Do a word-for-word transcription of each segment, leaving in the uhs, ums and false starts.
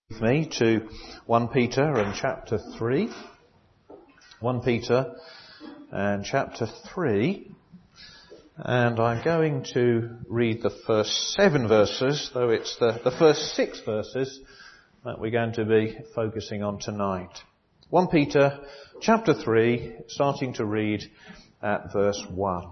With me to First Peter and chapter three. First Peter and chapter three. And I'm going to read the first seven verses, though it's the, the first six verses that we're going to be focusing on tonight. First Peter chapter three, starting to read at verse one.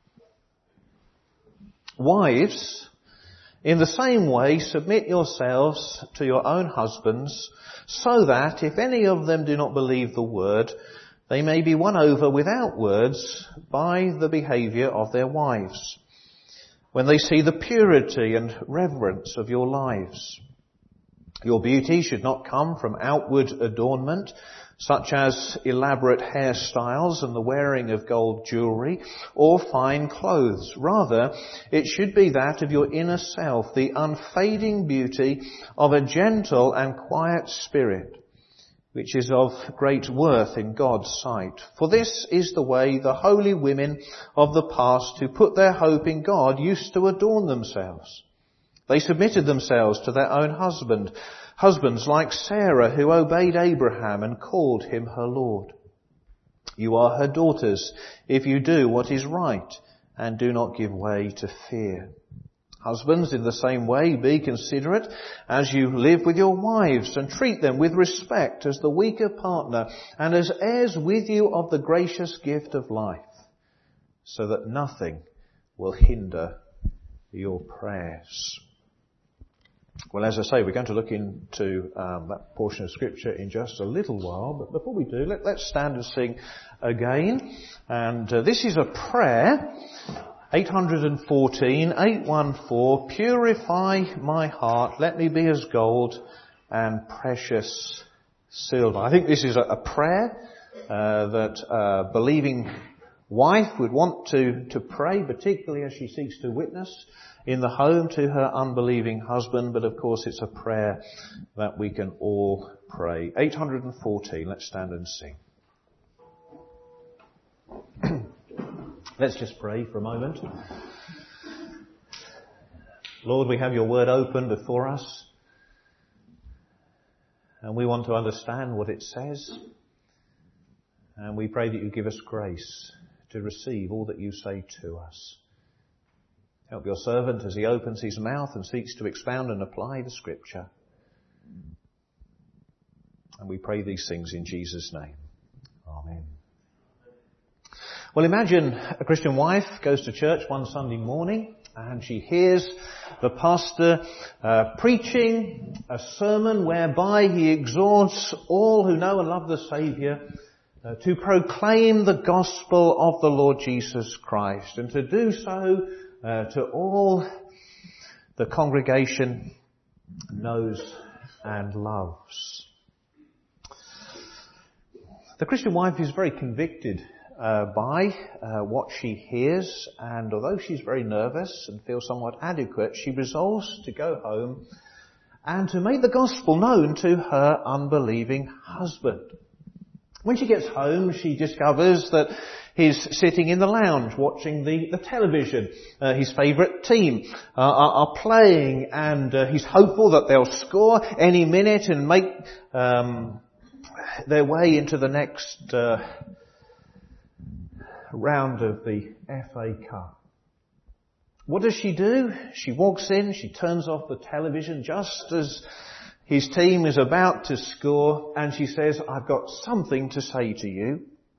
Wives, in the same way, submit yourselves to your own husbands, so that if any of them do not believe the word, they may be won over without words by the behaviour of their wives, when they see the purity and reverence of your lives. Your beauty should not come from outward adornment, such as elaborate hairstyles and the wearing of gold jewellery or fine clothes. Rather, it should be that of your inner self, the unfading beauty of a gentle and quiet spirit, which is of great worth in God's sight. For this is the way the holy women of the past who put their hope in God used to adorn themselves. They submitted themselves to their own husband, husbands like Sarah, who obeyed Abraham and called him her Lord. You are her daughters if you do what is right and do not give way to fear. Husbands, in the same way, be considerate as you live with your wives and treat them with respect as the weaker partner and as heirs with you of the gracious gift of life, so that nothing will hinder your prayers. Well, as I say, we're going to look into um, that portion of Scripture in just a little while. But before we do, let, let's stand and sing again. And uh, this is a prayer, eight fourteen, eight one four, purify my heart, let me be as gold and precious silver. I think this is a, a prayer uh, that a believing wife would want to, to pray, particularly as she seeks to witness in the home to her unbelieving husband, but of course it's a prayer that we can all pray. eight fourteen, let's stand and sing. Let's just pray for a moment. Lord, we have your word open before us, and we want to understand what it says, and we pray that you give us grace to receive all that you say to us. Help your servant as he opens his mouth and seeks to expound and apply the Scripture. And we pray these things in Jesus' name. Amen. Well, imagine a Christian wife goes to church one Sunday morning and she hears the pastor uh, preaching a sermon whereby he exhorts all who know and love the Saviour uh, to proclaim the gospel of the Lord Jesus Christ, and to do so Uh, to all the congregation knows and loves. The Christian wife is very convicted uh, by uh, what she hears, and although she's very nervous and feels somewhat inadequate, she resolves to go home and to make the gospel known to her unbelieving husband. When she gets home, she discovers that he's sitting in the lounge watching the, the television. Uh, his favourite team uh, are, are playing, and uh, he's hopeful that they'll score any minute and make um, their way into the next uh, round of the F A Cup. What does she do? She walks in, she turns off the television just as his team is about to score, and she says, I've got something to say to you.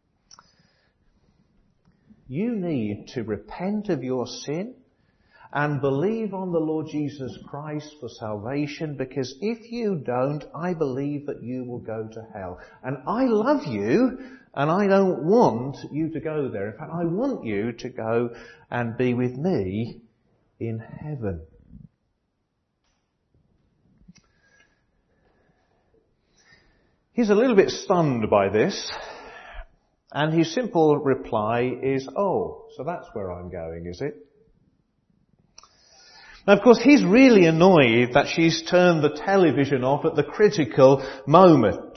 You need to repent of your sin and believe on the Lord Jesus Christ for salvation, because if you don't, I believe that you will go to hell. And I love you, and I don't want you to go there. In fact, I want you to go and be with me in heaven. He's a little bit stunned by this, and his simple reply is, oh, so that's where I'm going, is it? Now, of course, he's really annoyed that she's turned the television off at the critical moment.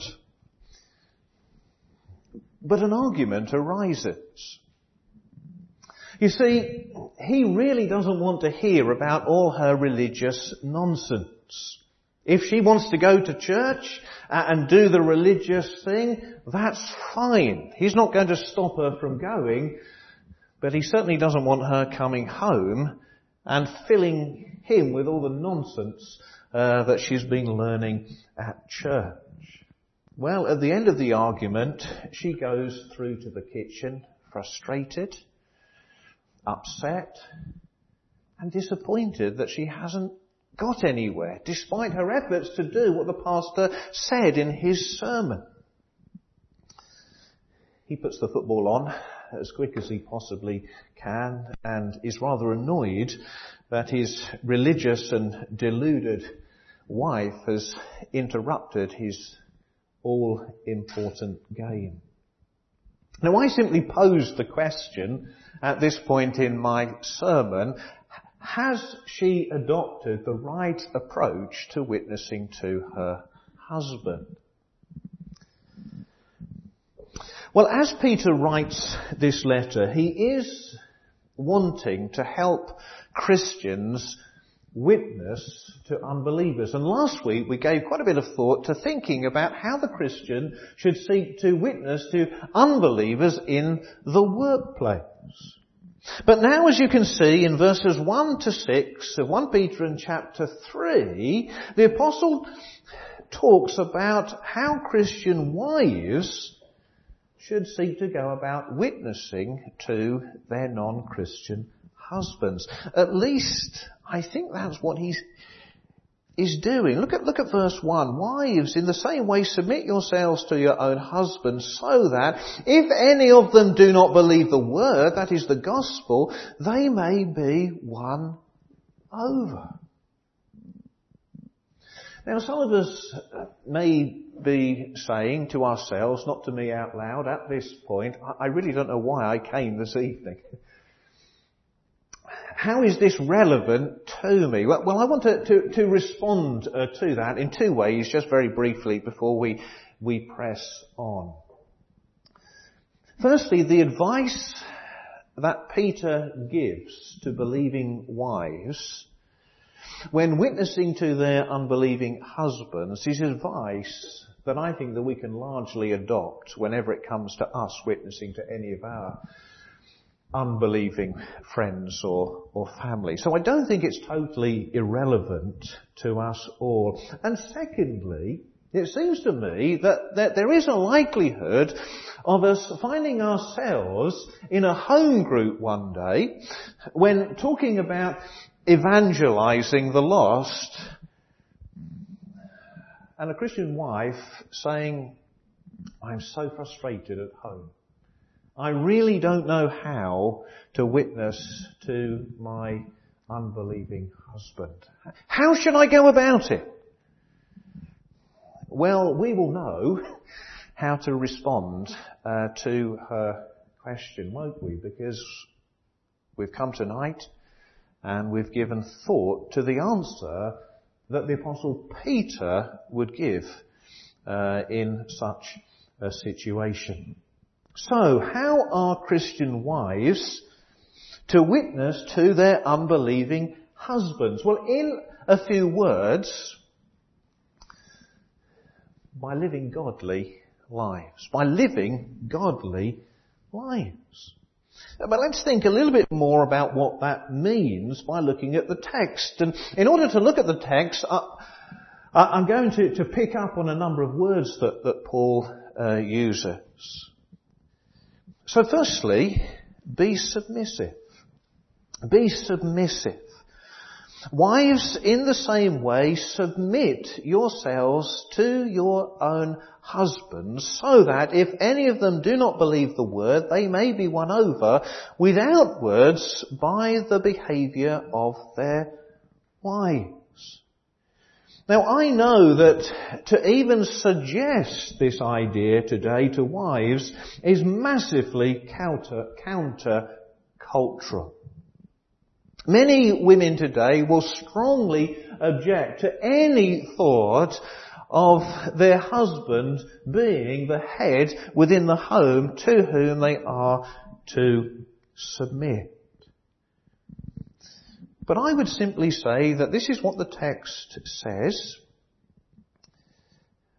But an argument arises. You see, he really doesn't want to hear about all her religious nonsense. If she wants to go to church and do the religious thing, that's fine. He's not going to stop her from going, but he certainly doesn't want her coming home and filling him with all the nonsense uh, that she's been learning at church. Well, at the end of the argument, she goes through to the kitchen, frustrated, upset, and disappointed that she hasn't got anywhere, despite her efforts to do what the pastor said in his sermon. He puts the football on as quick as he possibly can and is rather annoyed that his religious and deluded wife has interrupted his all-important game. Now, I simply posed the question at this point in my sermon, has she adopted the right approach to witnessing to her husband? Well, as Peter writes this letter, he is wanting to help Christians witness to unbelievers. And last week we gave quite a bit of thought to thinking about how the Christian should seek to witness to unbelievers in the workplace. But now, as you can see in verses one to six of First Peter and chapter three, the apostle talks about how Christian wives should seek to go about witnessing to their non-Christian husbands. At least, I think that's what he's is doing. Look at, look at verse one. Wives, in the same way, submit yourselves to your own husbands, so that if any of them do not believe the word, that is the gospel, they may be won over. Now, some of us may be saying to ourselves, not to me out loud at this point, I really don't know why I came this evening. How is this relevant to me? Well, well I want to, to, to respond uh, to that in two ways, just very briefly, before we, we press on. Firstly, the advice that Peter gives to believing wives when witnessing to their unbelieving husbands is advice that I think that we can largely adopt whenever it comes to us witnessing to any of our unbelieving friends or, or family. So I don't think it's totally irrelevant to us all. And secondly, it seems to me that, that there is a likelihood of us finding ourselves in a home group one day when talking about evangelizing the lost, and a Christian wife saying, I'm so frustrated at home. I really don't know how to witness to my unbelieving husband. How should I go about it? Well, we will know how to respond uh, to her question, won't we? Because we've come tonight and we've given thought to the answer that the Apostle Peter would give uh, in such a situation. So, how are Christian wives to witness to their unbelieving husbands? Well, in a few words, by living godly lives. By living godly lives. But let's think a little bit more about what that means by looking at the text. And in order to look at the text, I'm going to, to pick up on a number of words that, that Paul uh, uses. So firstly, be submissive. Be submissive. Wives, in the same way, submit yourselves to your own husbands, so that if any of them do not believe the word, they may be won over without words by the behaviour of their wives. Now, I know that to even suggest this idea today to wives is massively counter, counter-cultural. Many women today will strongly object to any thought of their husband being the head within the home to whom they are to submit. But I would simply say that this is what the text says,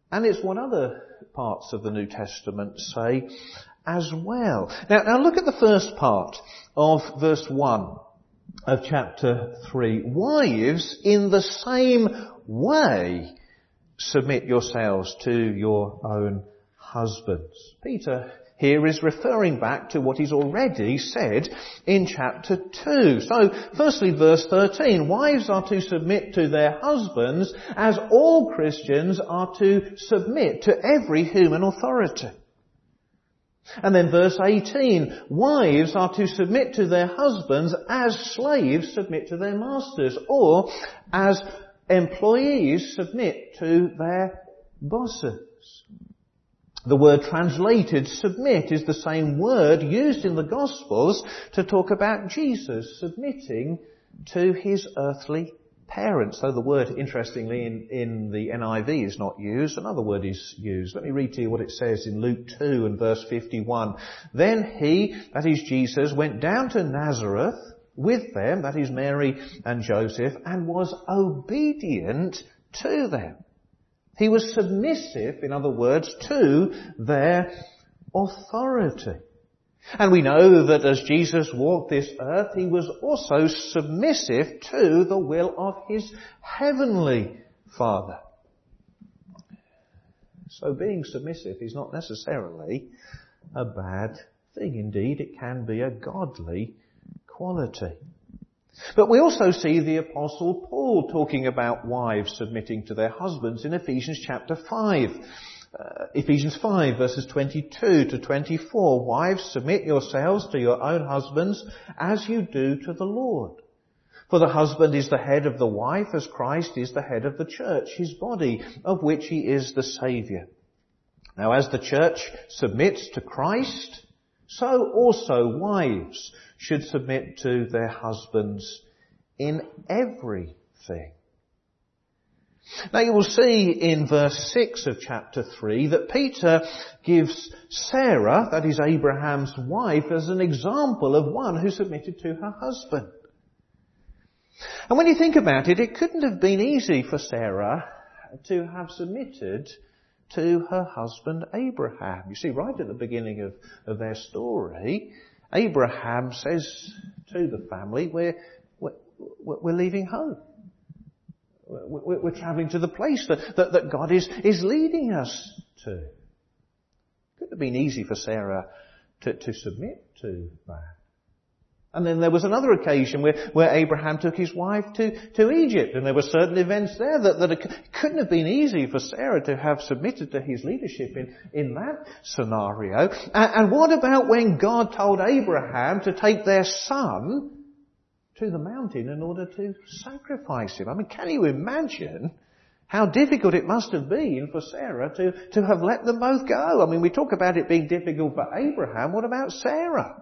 And it's what other parts of the New Testament say as well. Now, now look at the first part of verse one of chapter three. Wives, in the same way, submit yourselves to your own husbands. Peter here is referring back to what he's already said in chapter two. So, firstly, verse thirteen, wives are to submit to their husbands as all Christians are to submit to every human authority. And then verse eighteen, wives are to submit to their husbands as slaves submit to their masters, or as employees submit to their bosses. The word translated submit is the same word used in the Gospels to talk about Jesus submitting to his earthly parents. Though the word, interestingly, in, in the N I V is not used, another word is used. Let me read to you what it says in Luke two and verse fifty-one. Then he, that is Jesus, went down to Nazareth with them, that is Mary and Joseph, and was obedient to them. He was submissive, in other words, to their authority. And we know that as Jesus walked this earth, he was also submissive to the will of his heavenly Father. So being submissive is not necessarily a bad thing. Indeed, it can be a godly quality. But we also see the Apostle Paul talking about wives submitting to their husbands in Ephesians chapter five. Uh, Ephesians five verses twenty-two to twenty-four. Wives, submit yourselves to your own husbands as you do to the Lord. For the husband is the head of the wife, as Christ is the head of the church, his body, of which he is the Saviour. Now as the church submits to Christ, so also wives should submit to their husbands in everything. Now you will see in verse six of chapter three that Peter gives Sarah, that is Abraham's wife, as an example of one who submitted to her husband. And when you think about it, it couldn't have been easy for Sarah to have submitted to her husband Abraham. You see, right at the beginning of, of their story, Abraham says to the family, we're, we're, we're leaving home. We're, we're travelling to the place that, that, that God is, is leading us to. It couldn't have been easy for Sarah to, to submit to that. And then there was another occasion where, where Abraham took his wife to, to Egypt, and there were certain events there that, that it couldn't have been easy for Sarah to have submitted to his leadership in, in that scenario. And, and what about when God told Abraham to take their son to the mountain in order to sacrifice him? I mean, can you imagine how difficult it must have been for Sarah to, to have let them both go? I mean, we talk about it being difficult for Abraham. What about Sarah?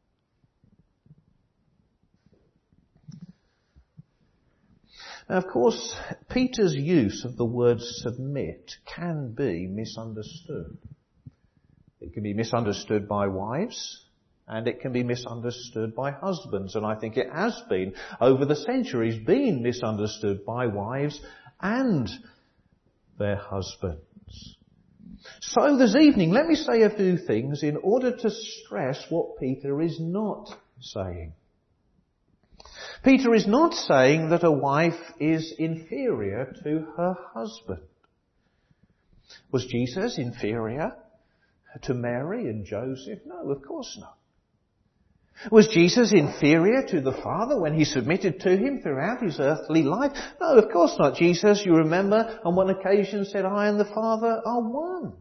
Now, of course, Peter's use of the word submit can be misunderstood. It can be misunderstood by wives, and it can be misunderstood by husbands. And I think it has been, over the centuries, been misunderstood by wives and their husbands. So this evening, let me say a few things in order to stress what Peter is not saying. Peter is not saying that a wife is inferior to her husband. Was Jesus inferior to Mary and Joseph? No, of course not. Was Jesus inferior to the Father when he submitted to him throughout his earthly life? No, of course not. Jesus, you remember, on one occasion said, I and the Father are one.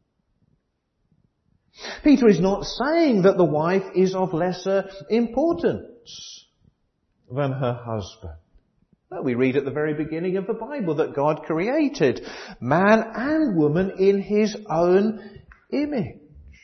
Peter is not saying that the wife is of lesser importance than her husband. No, we read at the very beginning of the Bible that God created man and woman in his own image.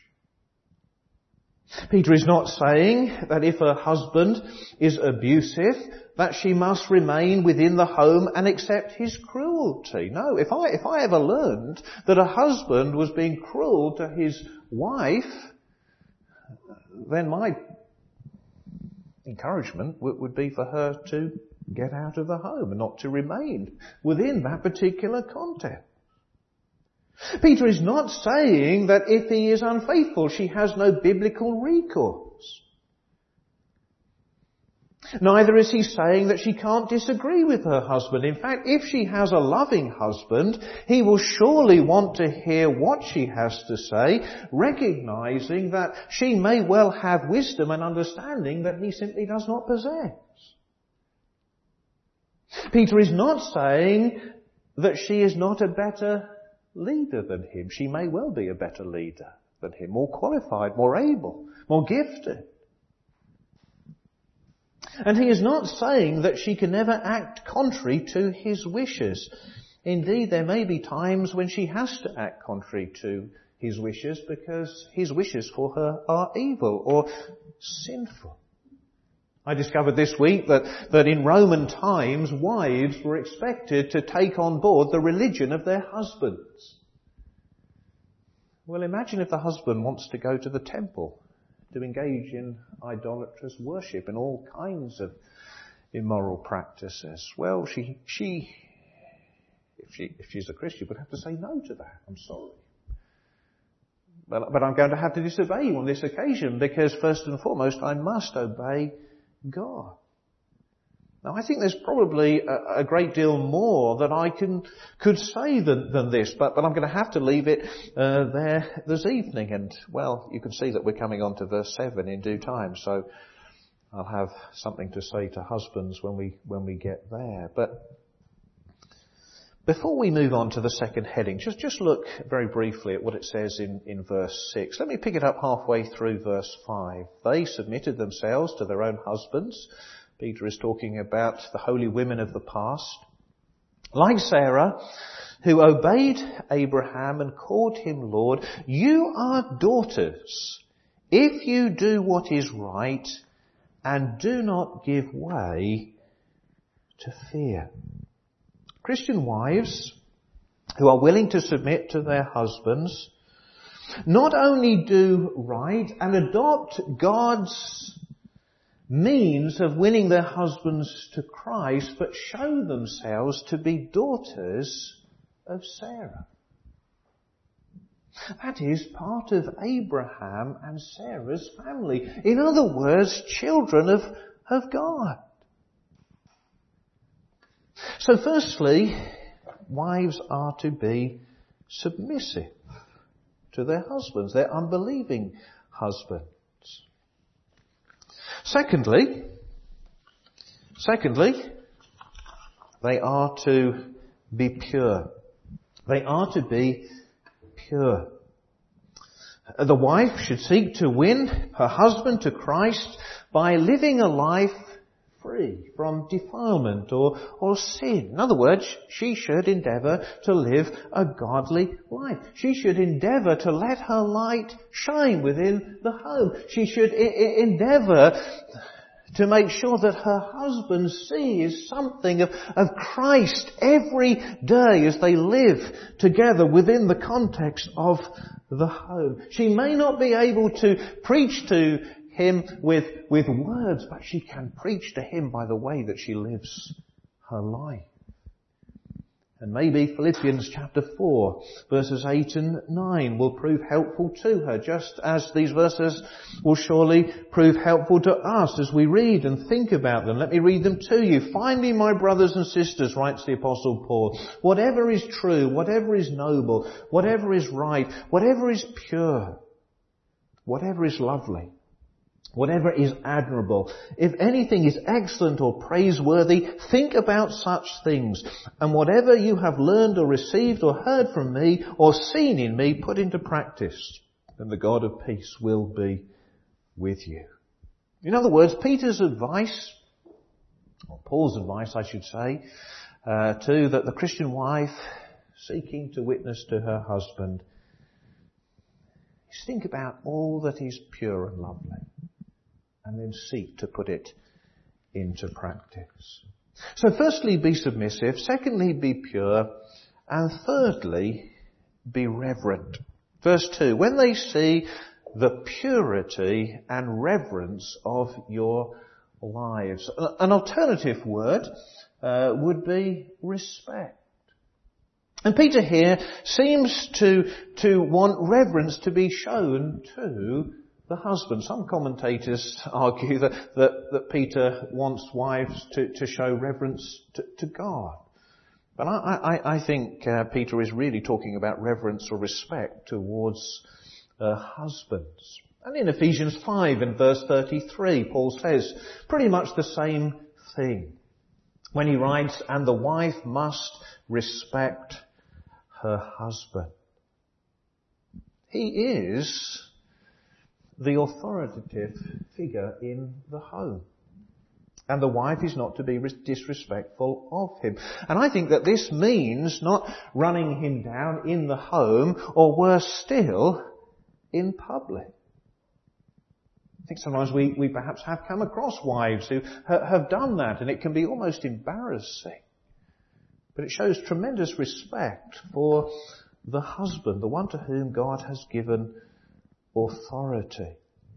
Peter is not saying that if her husband is abusive, that she must remain within the home and accept his cruelty. No, if I, if I ever learned that a husband was being cruel to his wife, then my encouragement would be for her to get out of the home and not to remain within that particular context. Peter is not saying that if he is unfaithful, she has no biblical recourse. Neither is he saying that she can't disagree with her husband. In fact, if she has a loving husband, he will surely want to hear what she has to say, recognizing that she may well have wisdom and understanding that he simply does not possess. Peter is not saying that she is not a better leader than him. She may well be a better leader than him, more qualified, more able, more gifted. And he is not saying that she can never act contrary to his wishes. Indeed, there may be times when she has to act contrary to his wishes because his wishes for her are evil or sinful. I discovered this week that, that in Roman times, wives were expected to take on board the religion of their husbands. Well, imagine if the husband wants to go to the temple to engage in idolatrous worship and all kinds of immoral practices. Well, she, she, if she, if she's a Christian, would have to say no to that. I'm sorry. But, but I'm going to have to disobey you on this occasion because first and foremost, I must obey God. Now, I think there's probably a, a great deal more that I can could say than, than this, but, but I'm going to have to leave it uh, there this evening. And, well, you can see that we're coming on to verse seven in due time, so I'll have something to say to husbands when we when we get there. But before we move on to the second heading, just, just look very briefly at what it says in, in verse six. Let me pick it up halfway through verse five. They submitted themselves to their own husbands. Peter is talking about the holy women of the past. Like Sarah, who obeyed Abraham and called him Lord, you are daughters if you do what is right and do not give way to fear. Christian wives who are willing to submit to their husbands not only do right and adopt God's means of winning their husbands to Christ, but show themselves to be daughters of Sarah. That is part of Abraham and Sarah's family. In other words, children of, of God. So firstly, wives are to be submissive to their husbands, their unbelieving husbands. Secondly, secondly, they are to be pure. They are to be pure. The wife should seek to win her husband to Christ by living a life free from defilement or, or sin. In other words, she should endeavour to live a godly life. She should endeavour to let her light shine within the home. She should I- I endeavour to make sure that her husband sees something of, of Christ every day as they live together within the context of the home. She may not be able to preach to him with, with words, but she can preach to him by the way that she lives her life. And maybe Philippians chapter four, verses eight and nine will prove helpful to her, just as these verses will surely prove helpful to us as we read and think about them. Let me read them to you. Finally, my brothers and sisters, writes the Apostle Paul, whatever is true, whatever is noble, whatever is right, whatever is pure, whatever is lovely, whatever is admirable, if anything is excellent or praiseworthy, think about such things. And whatever you have learned or received or heard from me or seen in me, put into practice. And the God of peace will be with you. In other words, Peter's advice, or Paul's advice I should say, uh, to that the Christian wife seeking to witness to her husband is think about all that is pure and lovely, and then seek to put it into practice. So firstly, be submissive. Secondly, be pure. And thirdly, be reverent. Verse two, when they see the purity and reverence of your lives. An alternative word uh, would be respect. And Peter here seems to, to want reverence to be shown to the husband. Some commentators argue that, that, that Peter wants wives to, to show reverence to, to God. But I, I, I think uh, Peter is really talking about reverence or respect towards uh, husbands. And in Ephesians five in verse thirty-three, Paul says pretty much the same thing when he writes, and the wife must respect her husband. He is the authoritative figure in the home. And the wife is not to be disrespectful of him. And I think that this means not running him down in the home, or worse still, in public. I think sometimes we, we perhaps have come across wives who ha- have done that, and it can be almost embarrassing. But it shows tremendous respect for the husband, the one to whom God has given authority.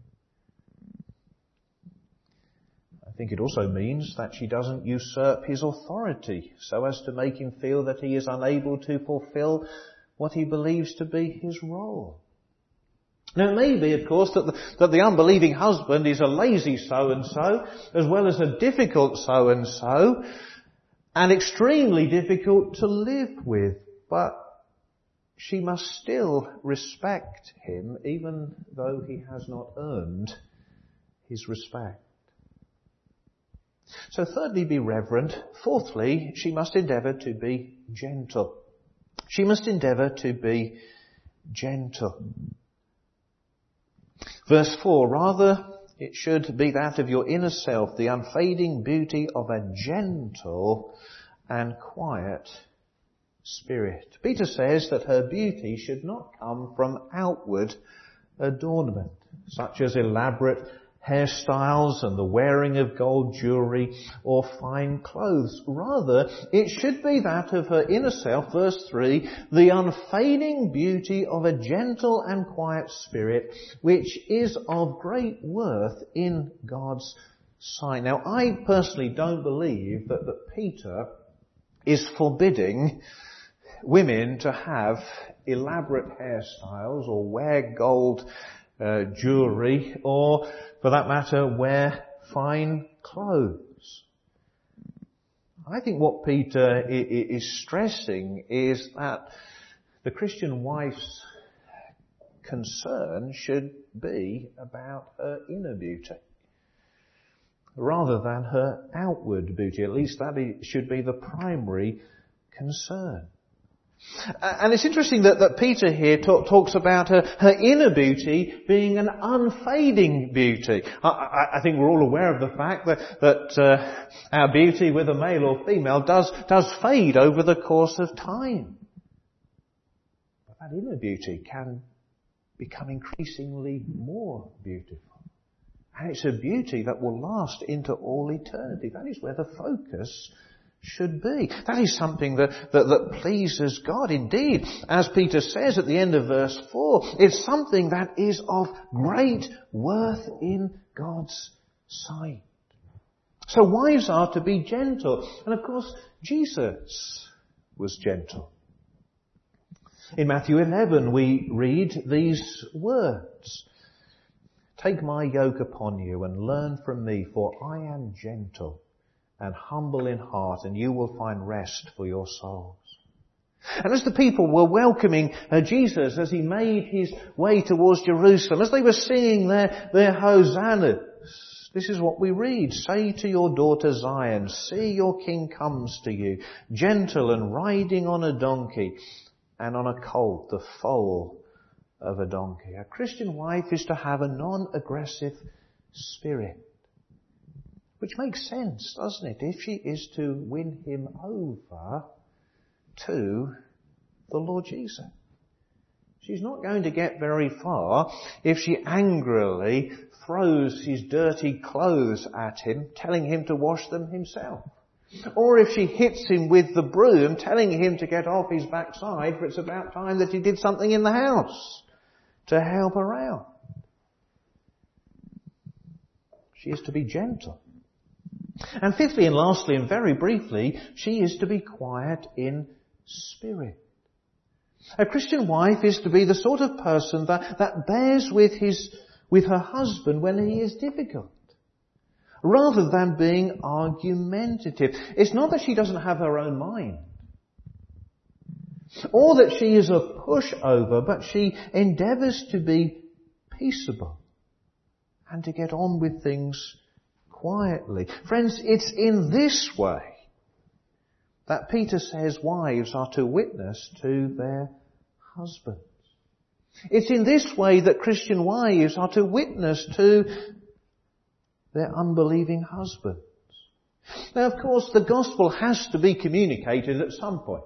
I think it also means that she doesn't usurp his authority so as to make him feel that he is unable to fulfill what he believes to be his role. Now it may be, of course, that the, that the unbelieving husband is a lazy so-and-so, as well as a difficult so-and-so, and extremely difficult to live with. But she must still respect him, even though he has not earned his respect. So thirdly, be reverent. Fourthly, she must endeavour to be gentle. She must endeavour to be gentle. Verse four, rather it should be that of your inner self, the unfading beauty of a gentle and quiet spirit. Peter says that her beauty should not come from outward adornment, such as elaborate hairstyles and the wearing of gold jewellery or fine clothes. Rather, it should be that of her inner self, verse three, the unfading beauty of a gentle and quiet spirit, which is of great worth in God's sight. Now, I personally don't believe that, that Peter is forbidding women to have elaborate hairstyles or wear gold uh, jewellery or, for that matter, wear fine clothes. I think what Peter is stressing is that the Christian wife's concern should be about her inner beauty rather than her outward beauty. At least that should be the primary concern. And it's interesting that, that Peter here talk, talks about her, her inner beauty being an unfading beauty. I, I, I think we're all aware of the fact that, that uh, our beauty, whether male or female, does, does fade over the course of time. But that inner beauty can become increasingly more beautiful. And it's a beauty that will last into all eternity. That is where the focus should be. That is something that, that, that pleases God. Indeed, as Peter says at the end of verse four, it's something that is of great worth in God's sight. So wives are to be gentle. And of course, Jesus was gentle. In Matthew eleven, we read these words. Take my yoke upon you and learn from me, for I am gentle and humble in heart, and you will find rest for your souls. And as the people were welcoming uh, Jesus as he made his way towards Jerusalem, as they were singing their, their hosannas, this is what we read. Say to your daughter Zion, see your king comes to you, gentle and riding on a donkey, and on a colt, the foal of a donkey. A Christian wife is to have a non-aggressive spirit. Which makes sense, doesn't it? If she is to win him over to the Lord Jesus. She's not going to get very far if she angrily throws his dirty clothes at him, telling him to wash them himself. Or if she hits him with the broom, telling him to get off his backside, for it's about time that he did something in the house to help her out. She is to be gentle. And fifthly and lastly and very briefly, she is to be quiet in spirit. A Christian wife is to be the sort of person that, that bears with his, with her husband when he is difficult, rather than being argumentative. It's not that she doesn't have her own mind, or that she is a pushover, but she endeavours to be peaceable and to get on with things quietly. Friends, it's in this way that Peter says wives are to witness to their husbands. It's in this way that Christian wives are to witness to their unbelieving husbands. Now, of course, the gospel has to be communicated at some point.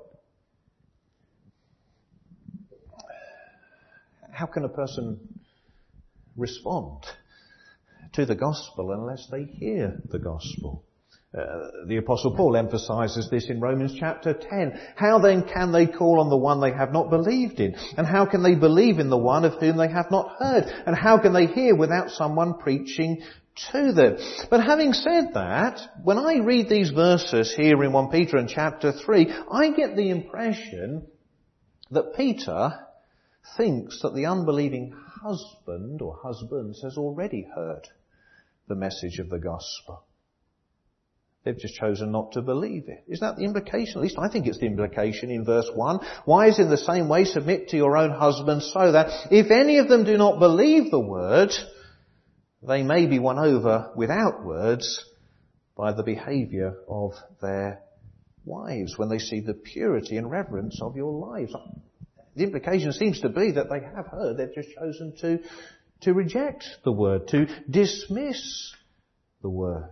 How can a person respond to the gospel unless they hear the gospel? Uh, the Apostle Paul emphasises this in Romans chapter ten. How then can they call on the one they have not believed in? And how can they believe in the one of whom they have not heard? And how can they hear without someone preaching to them? But having said that, when I read these verses here in First Peter and chapter three, I get the impression that Peter thinks that the unbelieving husband or husbands has already heard the message of the gospel. They've just chosen not to believe it. Is that the implication? At least I think it's the implication in verse one. Wives, in the same way, submit to your own husbands, so that if any of them do not believe the word, they may be won over without words by the behaviour of their wives when they see the purity and reverence of your lives. The implication seems to be that they have heard, they've just chosen to, to reject the word, to dismiss the word.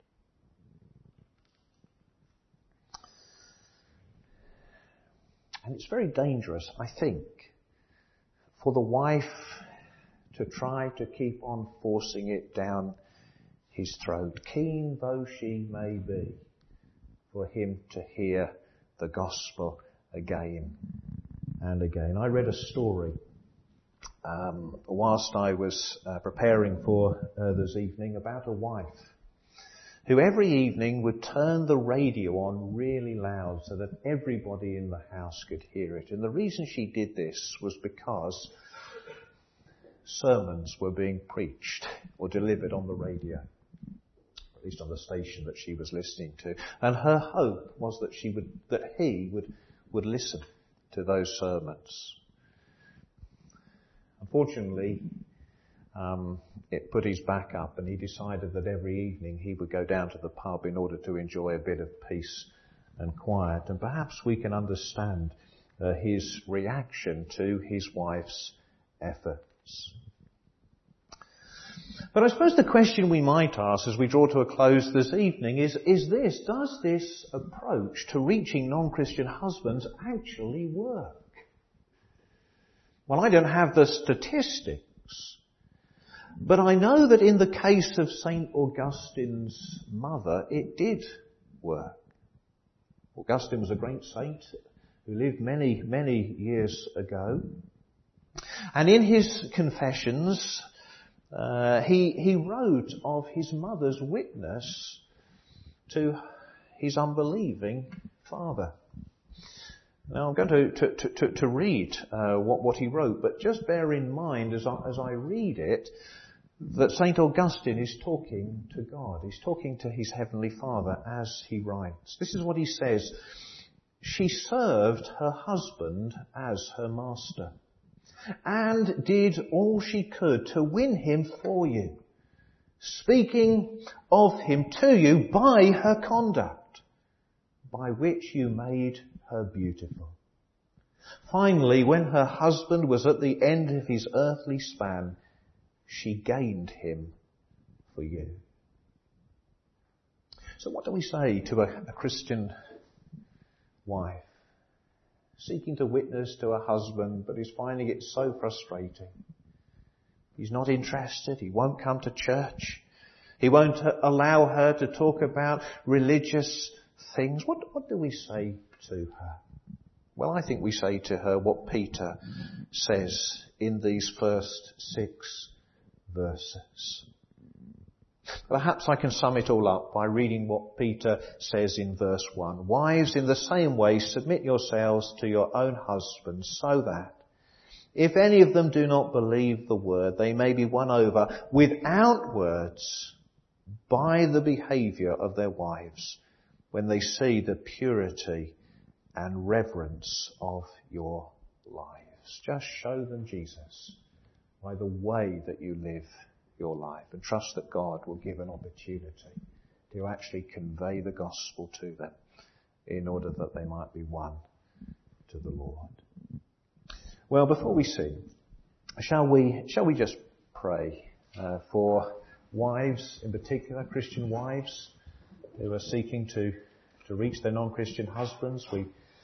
And it's very dangerous, I think, for the wife to try to keep on forcing it down his throat, keen though she may be, for him to hear the gospel again and again. I read a story um, whilst I was uh, preparing for uh, this evening about a wife who every evening would turn the radio on really loud so that everybody in the house could hear it. And the reason she did this was because sermons were being preached or delivered on the radio, at least on the station that she was listening to. And her hope was that she would, that he would, would listen to those sermons. Unfortunately, um, it put his back up, and he decided that every evening he would go down to the pub in order to enjoy a bit of peace and quiet. And perhaps we can understand uh, his reaction to his wife's efforts. But I suppose the question we might ask as we draw to a close this evening is, is this, does this approach to reaching non-Christian husbands actually work? Well, I don't have the statistics, but I know that in the case of Saint Augustine's mother, it did work. Augustine was a great saint who lived many, many years ago. And in his Confessions, uh, he, he wrote of his mother's witness to his unbelieving father. Now I'm going to, to, to, to, to read uh, what, what he wrote, but just bear in mind as I, as I read it that Saint Augustine is talking to God. He's talking to his Heavenly Father as he writes. This is what he says. She served her husband as her master and did all she could to win him for you, speaking of him to you by her conduct, by which you made her beautiful. Finally, when her husband was at the end of his earthly span, she gained him for you. So what do we say to a, a Christian wife seeking to witness to her husband but is finding it so frustrating? He's not interested. He won't come to church. He won't allow her to talk about religious things. What, what do we say to her? Well, I think we say to her what Peter says in these first six verses. Perhaps I can sum it all up by reading what Peter says in verse one. Wives, in the same way, submit yourselves to your own husbands, so that if any of them do not believe the word, they may be won over without words by the behaviour of their wives when they see the purity and reverence of your lives. Just show them Jesus by the way that you live your life, and trust that God will give an opportunity to actually convey the gospel to them in order that they might be won to the Lord. Well, before we sing, shall we shall we just pray uh, for wives in particular, Christian wives who are seeking to to reach their non-Christian husbands. We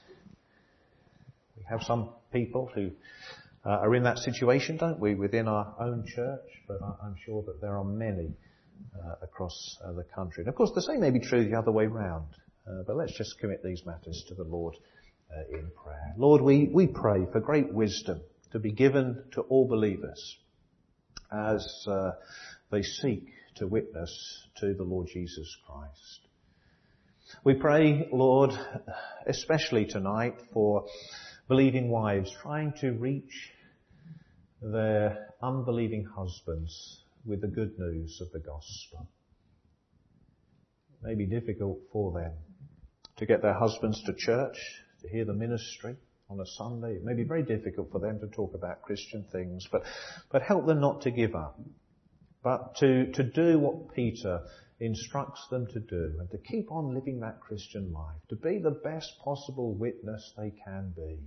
we have some people who Uh, are in that situation, don't we, within our own church? But I, I'm sure that there are many uh, across uh, the country. And of course, the same may be true the other way round. Uh, but let's just commit these matters to the Lord uh, in prayer. Lord, we, we pray for great wisdom to be given to all believers as uh, they seek to witness to the Lord Jesus Christ. We pray, Lord, especially tonight for believing wives trying to reach their unbelieving husbands with the good news of the gospel. It may be difficult for them to get their husbands to church, to hear the ministry on a Sunday. It may be very difficult for them to talk about Christian things, but, but help them not to give up, but to, to do what Peter instructs them to do, and to keep on living that Christian life, to be the best possible witness they can be.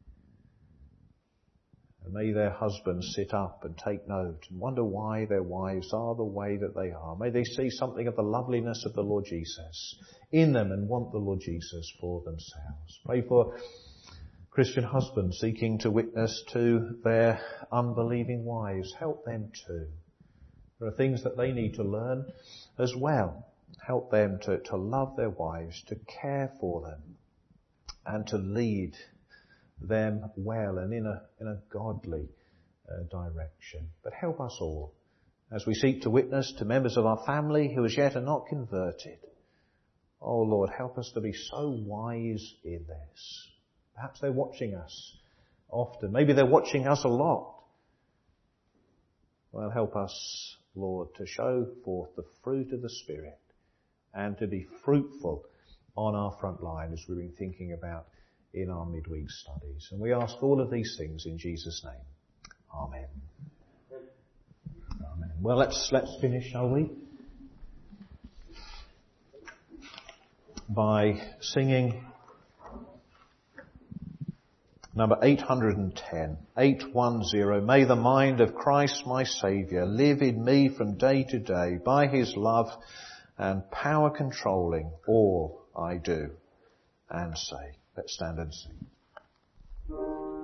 And may their husbands sit up and take note and wonder why their wives are the way that they are. May they see something of the loveliness of the Lord Jesus in them and want the Lord Jesus for themselves. Pray for Christian husbands seeking to witness to their unbelieving wives. Help them too. There are things that they need to learn as well. Help them to, to love their wives, to care for them, and to lead them well and in a in a godly uh, direction. But help us all as we seek to witness to members of our family who as yet are not converted. Oh Lord, help us to be so wise in this. Perhaps they're watching us often. Maybe they're watching us a lot. Well, help us, Lord, to show forth the fruit of the Spirit and to be fruitful on our front line as we've been thinking about in our midweek studies. And we ask all of these things in Jesus' name. Amen. Amen. Well, let's let's finish, shall we? By singing number eight hundred ten. eight ten. May the mind of Christ my Saviour live in me from day to day, by His love and power controlling all I do and say. Let's stand and sing.